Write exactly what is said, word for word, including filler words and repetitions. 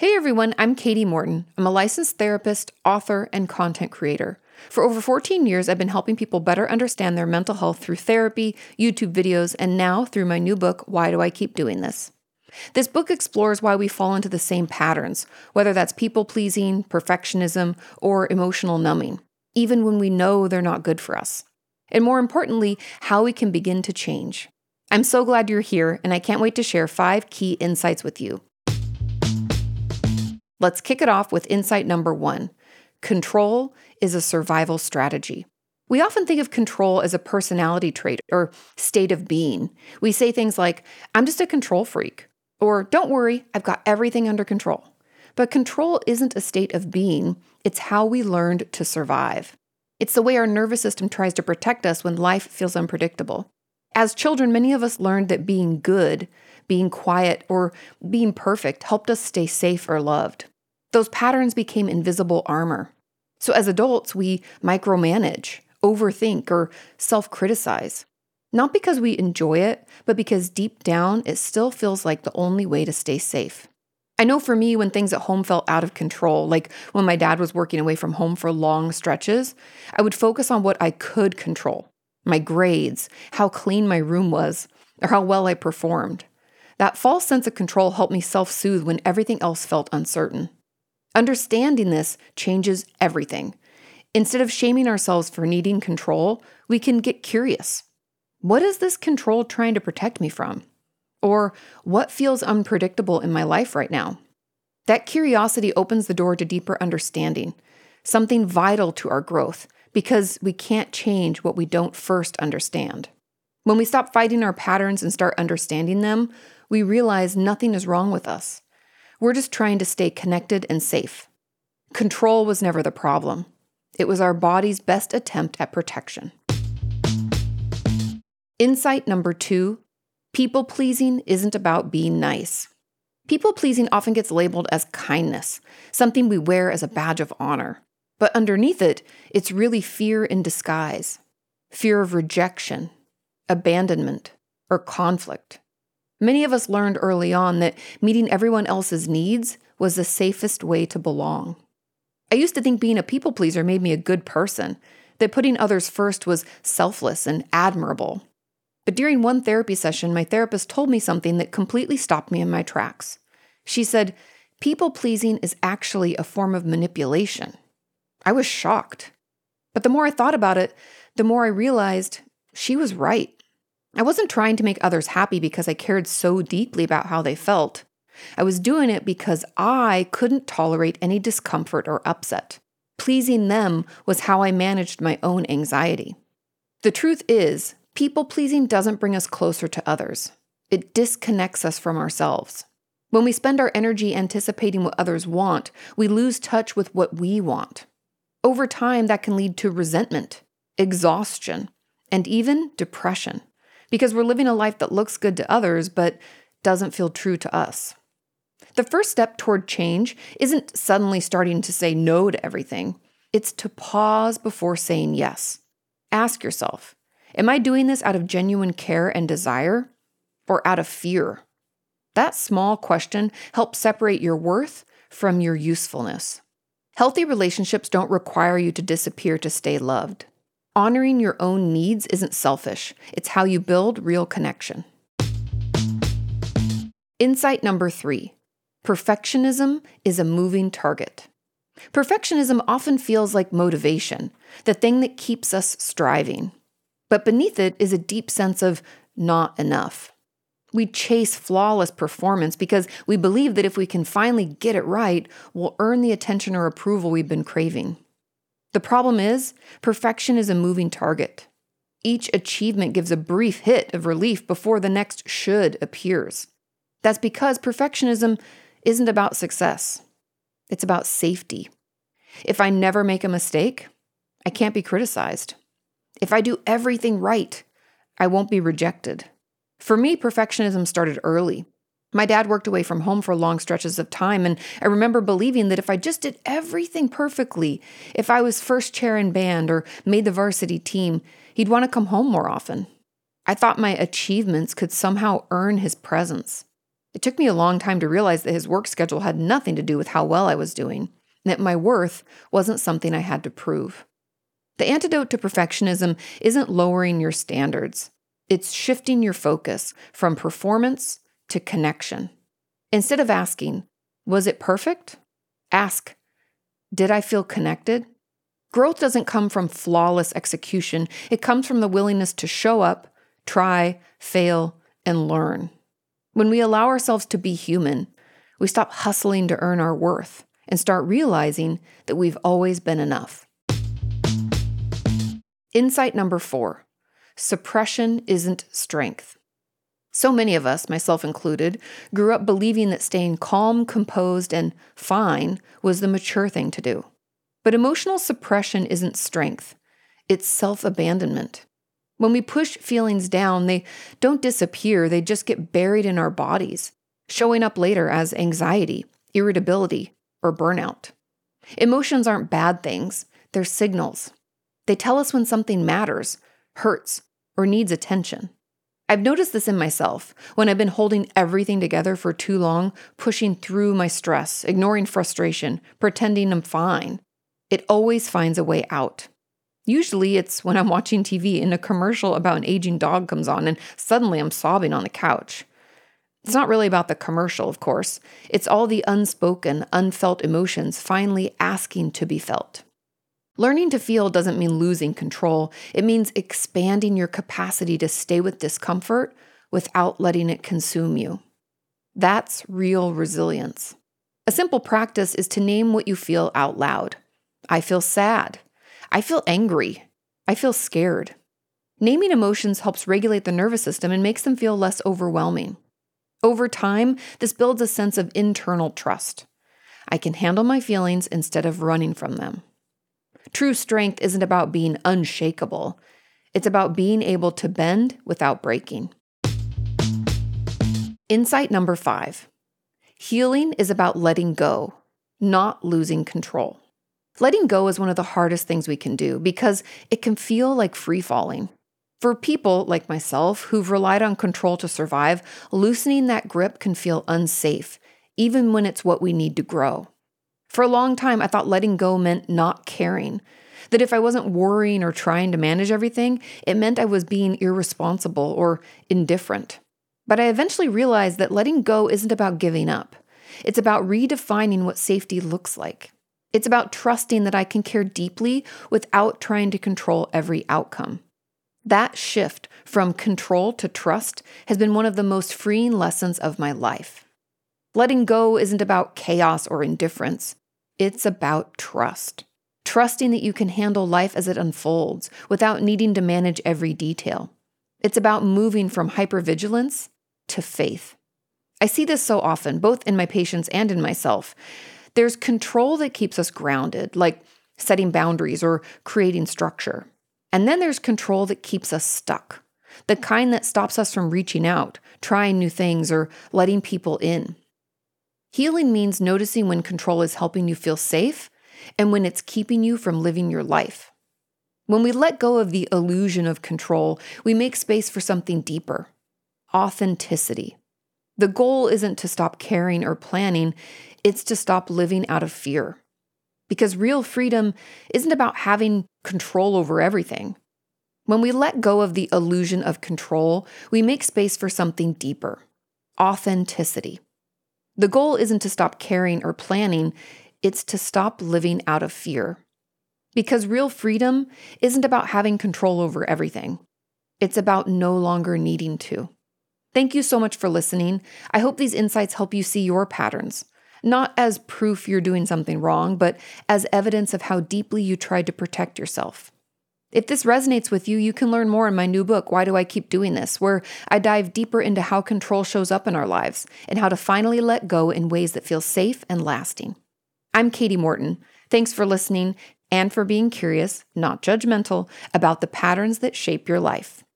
Hey everyone, I'm Katie Morton. I'm a licensed therapist, author, and content creator. For over fourteen years, I've been helping people better understand their mental health through therapy, YouTube videos, and now through my new book, Why Do I Keep Doing This? This book explores why we fall into the same patterns, whether that's people-pleasing, perfectionism, or emotional numbing, even when we know they're not good for us. And more importantly, how we can begin to change. I'm so glad you're here, and I can't wait to share five key insights with you. Let's kick it off with insight number one. Control is a survival strategy. We often think of control as a personality trait or state of being. We say things like, I'm just a control freak, or don't worry, I've got everything under control. But control isn't a state of being, it's how we learned to survive. It's the way our nervous system tries to protect us when life feels unpredictable. As children, many of us learned that being good, being quiet, or being perfect helped us stay safe or loved. Those patterns became invisible armor. So as adults, we micromanage, overthink, or self-criticize. Not because we enjoy it, but because deep down, it still feels like the only way to stay safe. I know for me, when things at home felt out of control, like when my dad was working away from home for long stretches, I would focus on what I could control. My grades, how clean my room was, or how well I performed. That false sense of control helped me self-soothe when everything else felt uncertain. Understanding this changes everything. Instead of shaming ourselves for needing control, we can get curious. What is this control trying to protect me from? Or what feels unpredictable in my life right now? That curiosity opens the door to deeper understanding, something vital to our growth, because we can't change what we don't first understand. When we stop fighting our patterns and start understanding them, we realize nothing is wrong with us. We're just trying to stay connected and safe. Control was never the problem. It was our body's best attempt at protection. Insight number two, people-pleasing isn't about being nice. People-pleasing often gets labeled as kindness, something we wear as a badge of honor. But underneath it, it's really fear in disguise. Fear of rejection, abandonment, or conflict. Many of us learned early on that meeting everyone else's needs was the safest way to belong. I used to think being a people pleaser made me a good person, that putting others first was selfless and admirable. But during one therapy session, my therapist told me something that completely stopped me in my tracks. She said, people pleasing is actually a form of manipulation. I was shocked. But the more I thought about it, the more I realized she was right. I wasn't trying to make others happy because I cared so deeply about how they felt. I was doing it because I couldn't tolerate any discomfort or upset. Pleasing them was how I managed my own anxiety. The truth is, people-pleasing doesn't bring us closer to others. It disconnects us from ourselves. When we spend our energy anticipating what others want, we lose touch with what we want. Over time, that can lead to resentment, exhaustion, and even depression. Because we're living a life that looks good to others, but doesn't feel true to us. The first step toward change isn't suddenly starting to say no to everything. It's to pause before saying yes. Ask yourself, am I doing this out of genuine care and desire, or out of fear? That small question helps separate your worth from your usefulness. Healthy relationships don't require you to disappear to stay loved. Honoring your own needs isn't selfish. It's how you build real connection. Insight number three. Perfectionism is a moving target. Perfectionism often feels like motivation, the thing that keeps us striving. But beneath it is a deep sense of not enough. We chase flawless performance because we believe that if we can finally get it right, we'll earn the attention or approval we've been craving. The problem is, perfection is a moving target. Each achievement gives a brief hit of relief before the next should appears. That's because perfectionism isn't about success. It's about safety. If I never make a mistake, I can't be criticized. If I do everything right, I won't be rejected. For me, perfectionism started early. My dad worked away from home for long stretches of time, and I remember believing that if I just did everything perfectly, if I was first chair in band or made the varsity team, he'd want to come home more often. I thought my achievements could somehow earn his presence. It took me a long time to realize that his work schedule had nothing to do with how well I was doing, and that my worth wasn't something I had to prove. The antidote to perfectionism isn't lowering your standards. It's shifting your focus from performance to connection. Instead of asking, was it perfect? Ask, did I feel connected? Growth doesn't come from flawless execution. It comes from the willingness to show up, try, fail, and learn. When we allow ourselves to be human, we stop hustling to earn our worth and start realizing that we've always been enough. Insight number four, suppression isn't strength. So many of us, myself included, grew up believing that staying calm, composed, and fine was the mature thing to do. But emotional suppression isn't strength. It's self-abandonment. When we push feelings down, they don't disappear, they just get buried in our bodies, showing up later as anxiety, irritability, or burnout. Emotions aren't bad things, they're signals. They tell us when something matters, hurts, or needs attention. I've noticed this in myself when I've been holding everything together for too long, pushing through my stress, ignoring frustration, pretending I'm fine. It always finds a way out. Usually it's when I'm watching T V and a commercial about an aging dog comes on and suddenly I'm sobbing on the couch. It's not really about the commercial, of course. It's all the unspoken, unfelt emotions finally asking to be felt. Learning to feel doesn't mean losing control. It means expanding your capacity to stay with discomfort without letting it consume you. That's real resilience. A simple practice is to name what you feel out loud. I feel sad. I feel angry. I feel scared. Naming emotions helps regulate the nervous system and makes them feel less overwhelming. Over time, this builds a sense of internal trust. I can handle my feelings instead of running from them. True strength isn't about being unshakable. It's about being able to bend without breaking. Insight number five. Healing is about letting go, not losing control. Letting go is one of the hardest things we can do because it can feel like free falling. For people like myself who've relied on control to survive, loosening that grip can feel unsafe, even when it's what we need to grow. For a long time, I thought letting go meant not caring, that if I wasn't worrying or trying to manage everything, it meant I was being irresponsible or indifferent. But I eventually realized that letting go isn't about giving up. It's about redefining what safety looks like. It's about trusting that I can care deeply without trying to control every outcome. That shift from control to trust has been one of the most freeing lessons of my life. Letting go isn't about chaos or indifference. It's about trust. Trusting that you can handle life as it unfolds without needing to manage every detail. It's about moving from hypervigilance to faith. I see this so often, both in my patients and in myself. There's control that keeps us grounded, like setting boundaries or creating structure. And then there's control that keeps us stuck, the kind that stops us from reaching out, trying new things, or letting people in. Healing means noticing when control is helping you feel safe and when it's keeping you from living your life. When we let go of the illusion of control, we make space for something deeper, authenticity. The goal isn't to stop caring or planning, it's to stop living out of fear. Because real freedom isn't about having control over everything. When we let go of the illusion of control, we make space for something deeper, authenticity. The goal isn't to stop caring or planning, it's to stop living out of fear. Because real freedom isn't about having control over everything. It's about no longer needing to. Thank you so much for listening. I hope these insights help you see your patterns, not as proof you're doing something wrong, but as evidence of how deeply you tried to protect yourself. If this resonates with you, you can learn more in my new book, Why Do I Keep Doing This?, where I dive deeper into how control shows up in our lives and how to finally let go in ways that feel safe and lasting. I'm Katie Morton. Thanks for listening and for being curious, not judgmental, about the patterns that shape your life.